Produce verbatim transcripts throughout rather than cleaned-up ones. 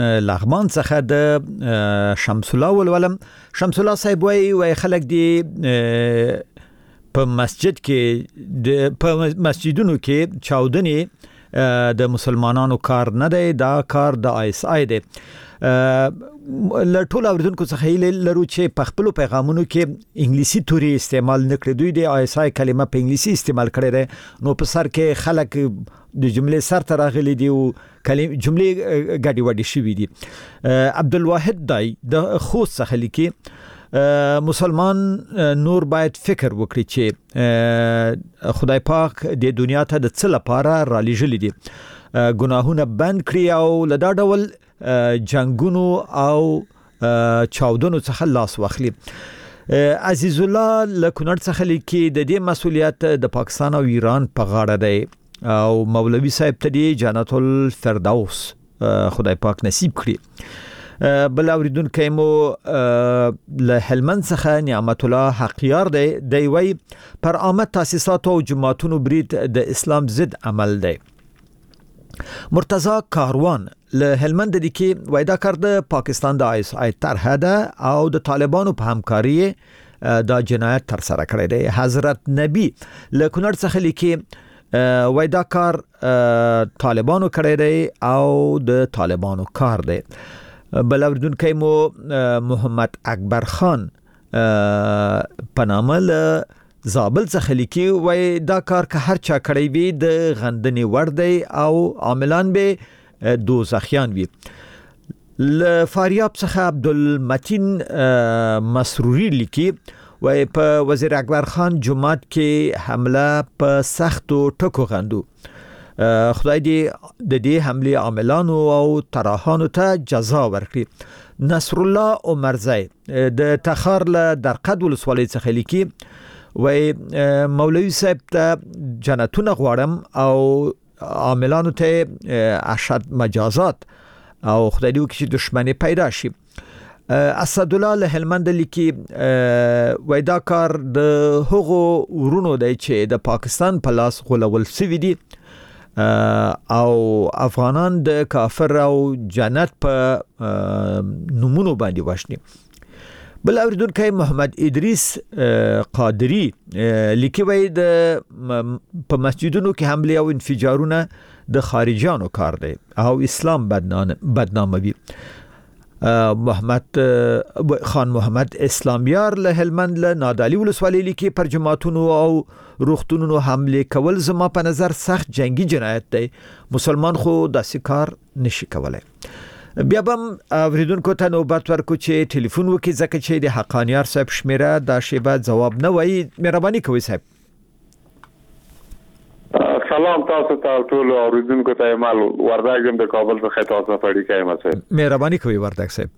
لغمان څخه د شمس الله ولولم. شمس الله صاحب وای وای خلک دی په مسجد کې د په مسجدونو کې چاودنې د مسلمانانو کار نه دی، دا کار د آی اس آی دی. ل ټول اوریدونکو څخه هیله لرو چې په خپل پیغامونو کې انګلیسي توري استعمال نکړي. دوی د آی اس آی کلمه په انګلیسي استعمال کړي ده، نو په سر کې خلک د جملې سر ته راغلي دي او کلمې جملې ګډي وډي شوي دي. عبدالواحد دای د خوست څخه لیکي مسلمان نور باید فکر وکړي چې خدای پاک د دنیا ته د څه لپاره را لېږلی دي، ګناهونه بند کړي او له دا ډول جنگونو او چاودنو څخه لاس واخلي. عزیز الله له کونړ څخه لیکي د دې مسؤلیت د پاکستان او ایران په غاړه دی او مولوي صاحب ته دی جنت الفردوس خدای پاک نصیب کړي. بل اوریدونکو مو له هلمند څخه نعمت الله حقیار دی، دی وی پر عامه تاسیسات او جماعتونو برید د اسلام ضد عمل دی. مرتضی کاروان له هلمند دی کې وای دا کار د پاکستان د آی اس آی طرحه ده او د طالبانو په همکاري دا جنایت تر سره کړی دی. حضرت نبی له کونړ څخه لیکي وای دا کار طالبانو کړی دی او د طالبانو کار دی. بل اوریدونکو مو محمد اکبر خان پنامه له زابل څخه لیکي وای دا کار که هر چا کړی وي د غندنې وړ دی او عاملان به دوزخیان وي. له فاریاب څخه عبدالمتین مسروري لیکي وای په وزیر اکبر خان جماعت کې حمله په سختو ټکو غندو. خدای دې د دې حمله عاملانو او طراحانو ته جزا ورکړي. نصر الله عمرزی د تخار له درقد ولسوالۍ څخه لیکي وای مولوي صاحب ته جنتونه غواړم او عاملانو ته اشد مجازات او خدای دې وکړي چې دشمنی پیدا شي. اسد الله له هلمند لیکي وای دا کار د هغو ورونو دی چې د پاکستان په لاس غولول شوي دي او افغانان د کافر او جنت په نمونو باندې واشني. بل اوریدونکو محمد ادریس قادری لیکي وای د په مسجدونو کې حمله او انفجارونه د خارجيانو کار دی او اسلام بدناموي. محمد خان محمد اسلامیار له هلمند له نادعلي ولسوالۍ لیکي پر جماعتونو او روغتونونو حمله کول زما په نظر سخت جنگي جنایت دی، مسلمان خو داسې کار نشي کولای. بیا بم اوریدونکو ته نوبت ورکو چې ټلیفون وکړي ځکه چې د حقانیار صاحب شمیره دا شیبه جواب نه وایي. مهرباني کوئ صاحب. سلام تاسو ته ټول اوریدونکو ته مال ورداګ د کابل څخه تاسو پړی کایم صاحب. مهرباني کوئ ورداګ صاحب.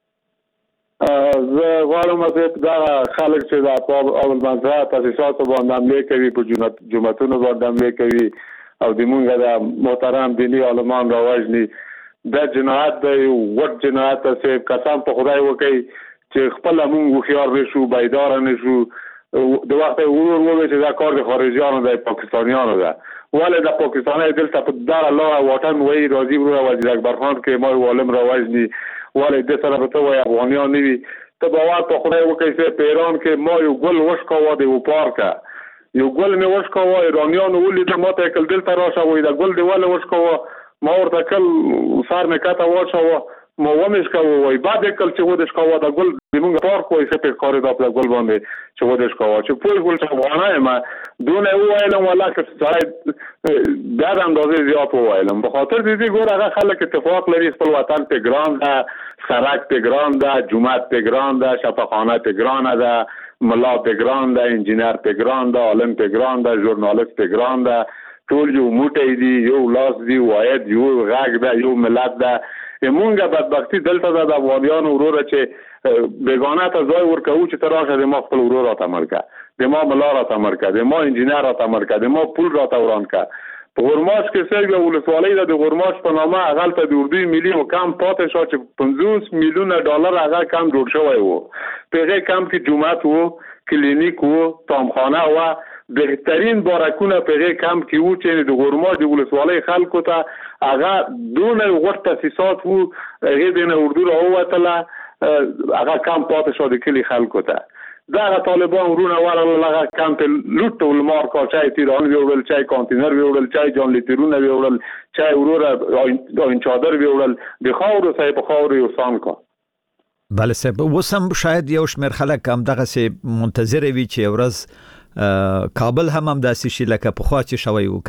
زه غواړم چې دا خلک چې دا په اول منځه تاسیسات باندې عملي کوي، په جمعتونو باندې عملي کوي او د مونږ د محترم دینی عالمان راوځني دا جنایت دی، وړ جنایت چې قسم په خدای وکي چې خپل مونږ خيار نشو، بيدار نشو. د وخت ورور ووي چې دا کار د خارجيانو د پاکستانيانو ده، ولې د پاکستاني دلته په دار الله وطن وای راځي ورو وزیر اکبر خان کې مو عالم راوځني، ولې د سره په توای افغانيان نیوي ته باور په خدای وکي چې په ایران کې مو یو ګل وشکاوه دی او پارکا یو ګل مې وشکاوه ایرانيان ولې د ماته کل دلته راشه وای دا ګل دی ولې وشکاوه ما ورته کل سار مې کاته واچو مو ومش کوي وای بعد کل چې ودش کوه دا ګل موږ پارک وای څه په کار دا په ګل باندې چې ودش کوه چې په ګل څه وانه ما دونه وایلم ولا چې ځای دا د اندازې زیات وایلم په خاطر دې ګور هغه خلک اتفاق لري خپل وطن ته ګران ده، سرک ته ګران ده، جمعه ته ګران ده، شفاخانه ته ګران ده، ملا ته ګران ده، انجینر ته ګران ده، عالم ته ګران ده، ژورنالیست ته ګران ده، ټول یو موټی دی، یو لاس دی، واحد یو غاګ ده، یو ملت ده. مونږه بدبختی دلته د افغانانو وروره چې بیگانه ته ځای ورکو چې تراشه د ما خپل ورور راته مرکه د ما بلا راته مرکه د ما انجینر راته مرکه د ما پول راته وران کا په غورماش کې څنګه ولسوالۍ د غورماش په نامه هغه ته د اردوی ملي او کم پاتې شو چې پنځوس میلیونه ډالر هغه کم جوړ شوی وو. په هغه کم کې جمعات وو، کلینیک وو، تامخانه وو، بهترین بارکونه په غي کم کې وو چې د غورماج د ولسوالۍ خلکو ته هغه دون غوړ تاسیسات وو هغه د اردو راوتله هغه کم پاتې شو د کلی خلکو ته دا طالبان ورونه ولا هغه کم ته لوټ ولمار کا چای تیران ویول چای کانتینر ویول چای جان لیترونه ویول چای وروره این چادر ویول د خاور صاحب خاور یو سان کا بله صاحب وسم شاید یو شمیر خلک هم دغه سي منتظر وي چې ورځ کابل هم هم داسې شي لکه په خوا چې شوی وو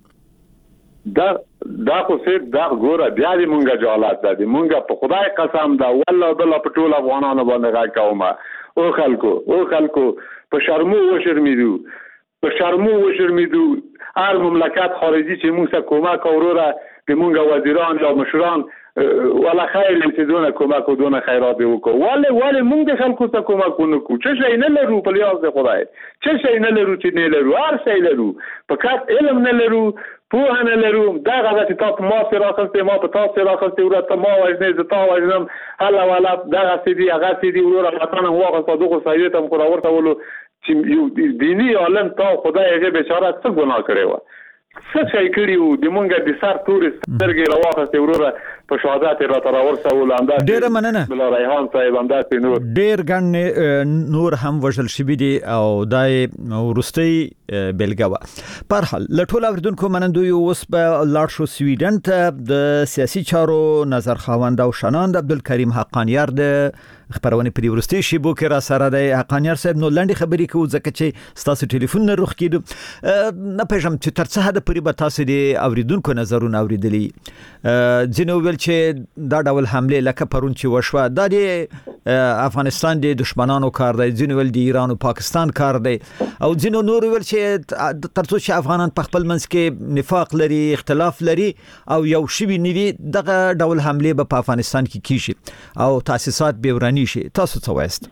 کڅنګ دا دا خو سید دا ګوره بیا دې مونږه جالات ده مونږه په خدای قسم دا والله بل په ټول افغانانو باندې راکوما او خلکو او خلکو په شرمو و شرمیدو په شرمو و شرمیدو هر مملکت خارجي چې موږ کومک اوروره د مونږه وزیران یا مشران ولا خیر چې دونه کومک ودونه خیرات وکړو ولی ولی موږ د خلکو ته کومک ونکړو چې شي نه لرو په لیاز د خدای چې شي نه لرو چې نه لرو هر شي لرو فقط علم نه لرو په نه لرو دا غواړي چې تاسو ما سره راځئ ما په تاسو راځئ ورته ما وایي زه تاسو وایم هلا ولا دا غسیدي هغه سیدي ورور وطن هو په دغه سایت هم خو ورته ولو چې یو دینی عالم تا خدای هغه بیچاره څه ګناه کړی و څه شي کړیو د مونږه د سر تورست درګي راوخته وروره په شهادت را تر ورسه ولاندا ډیر مننه بل ریحان صاحب انداز نور ډیر ګڼ نور هم وژل شوی دي او دای ورستي بلګوا په هر لټول اوردونکو منندوی اوس په لاړ شو سویډن ته د سیاسي چارو نظر خواوند او شناند عبدالکریم حقانیار د خبرونه پری ورستي شی بو کې را سره د حقانیار صاحب نو لنډي خبرې کوو ځکه چې ستاسو ټلیفون نه روخ کیدو نه پېژم چې تر څه حد پری به تاسو د اوریدونکو نظرونه اوریدلی جنو ویل چې دا ډول حمله لکه پرون چې وشوه د افغانستان د دشمنانو کار دی جنو ویل د ایران او پاکستان کار دی او جنو نور ویل چې تر څو چې افغانان په خپل منځ کې نفاق لري اختلاف لري او یو شی نیوي دغه ډول حمله به په افغانستان کې کیږي او تاسیسات به ورانی شي تاسو څه وایست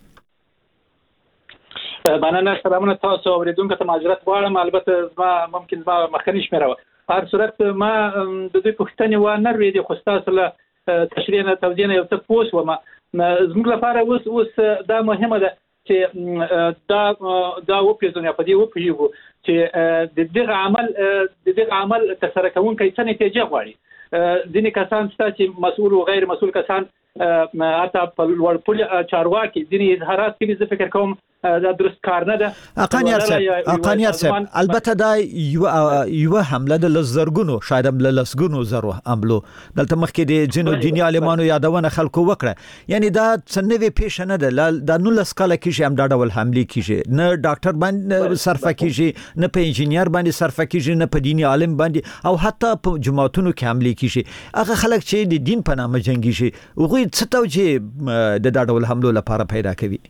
مننه سلامونه تاسو اوریدونکو ته معذرت غواړم البته ما ممکن ما مخکنی شمیره په هر صورت ما د دې پوښتنې و نه ریدي خو تاسو له تشریح نه توضیح نه یو څه پوس و ما زموږ لپاره اوس اوس دا مهمه ده چې دا دا و پیژنې په دې و پیژو چې د دې عمل د دې عمل تسره کوونکی څه نتیجه غواړي ځینې کسان چې مسؤل او غیر مسؤل کسان حتی په لوړ پل چارواکي ځینې اظهارات کوي زه فکر کوم دا درست کار نه ده اقانیار صاحب اقانیار صاحب البته دا یو یو حمله د لزرګونو شاید هم لسګونو زرو عملو دلته مخکې د جنو دیني عالمانو یادونه خلکو وکړه یعنی دا څنګه پیښ نه ده د نو لسکاله کې هم دا ډول حمله کیږي نه ډاکټر باندې صرفه کیږي نه په انجینیر باندې صرفه کیږي نه په دیني عالم باندې او حتی په جماعتونو کې حمله کیږي هغه خلک چې د دین په نامه جنگي شي هغه څه توجه د دا ډول حملو لپاره پیدا کوي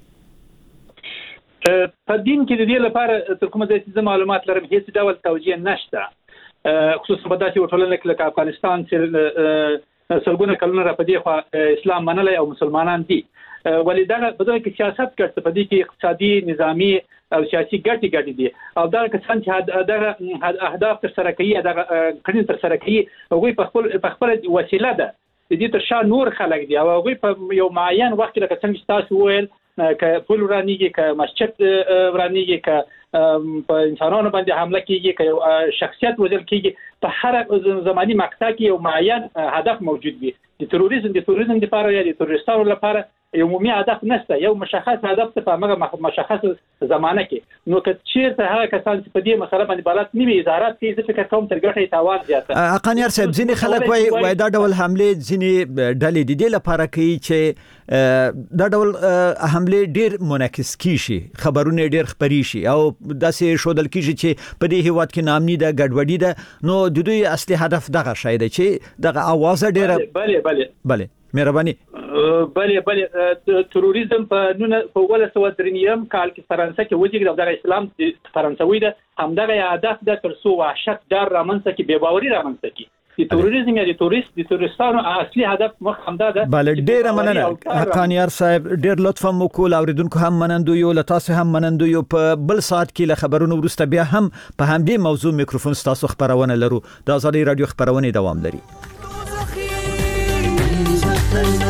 په دین کې د دې لپاره تر کومه ځای چې معلومات لرم هیڅ ډول توجیه نشته خصوصا په داسې ټولنه کې لکه افغانستان چې سلګونه کلونه را پدې خو اسلام منلای او مسلمانان دي ولې دا په دغه کې سیاست کړه په دې کې اقتصادي نظامی او سیاسي ګټې ګټې دي او دا کسان چې دغه اهداف تر سره کوي دغه کړي تر سره کوي هغه په خپل په خپل وسیله ده دې تر شا نور خلک دي او هغه په یو معین وخت کې لکه څنګه تاسو وویل که پول ورانیږي که مسجد ورانیږي که په انسانانو باندې حمله کیږي که شخصیت وژل کیږي په هر زماني مقطع کې یو معین هدف موجود وي د تروریزم د تروریزم لپاره یا د تروریستانو لپاره یو عمومي هدف نشته یو مشخص هدف ته په هغه مشخص زمانه کې نو که چیرته هغه کسان چې په دې مسله باندې بلد نیمه اظهارات کوي زه فکر کوم تر ګټه تاوان زیاته اقانیار صاحب ځینې خلک وایي وای دا ډول حمله ځینې ډلې د دې لپاره کوي چې دا ډول حمله ډیر منعکس کیږي خبرونه ډیر خبري شي او داسې شودل کیږي چې په دې هیواد کې نامني ده ګډوډي ده نو د دوی اصلي هدف دغه شای دی چې دغه आवाज ډیر بله بله بله مهرباني بله بله تروریزم په نن په ولس و درنیم کال کې فرانسه کې وځي د اسلام فرانسوي ده همدغه هدف ده تر څو وحشت دار رامنځته کې بے باوري رامنځته کې د تروریزم یا د تورست د تورستانو اصلي هدف مخ همدا ده بله ډیر مننه حقانیار صاحب ډیر لطف مو کول اوریدونکو هم منندو یو لتاسو هم منندو یو په بل ساعت کې له خبرونو ورسته بیا هم په همدې موضوع میکروفون تاسو خبرونه لرو د ازادي رادیو خبرونه دوام لري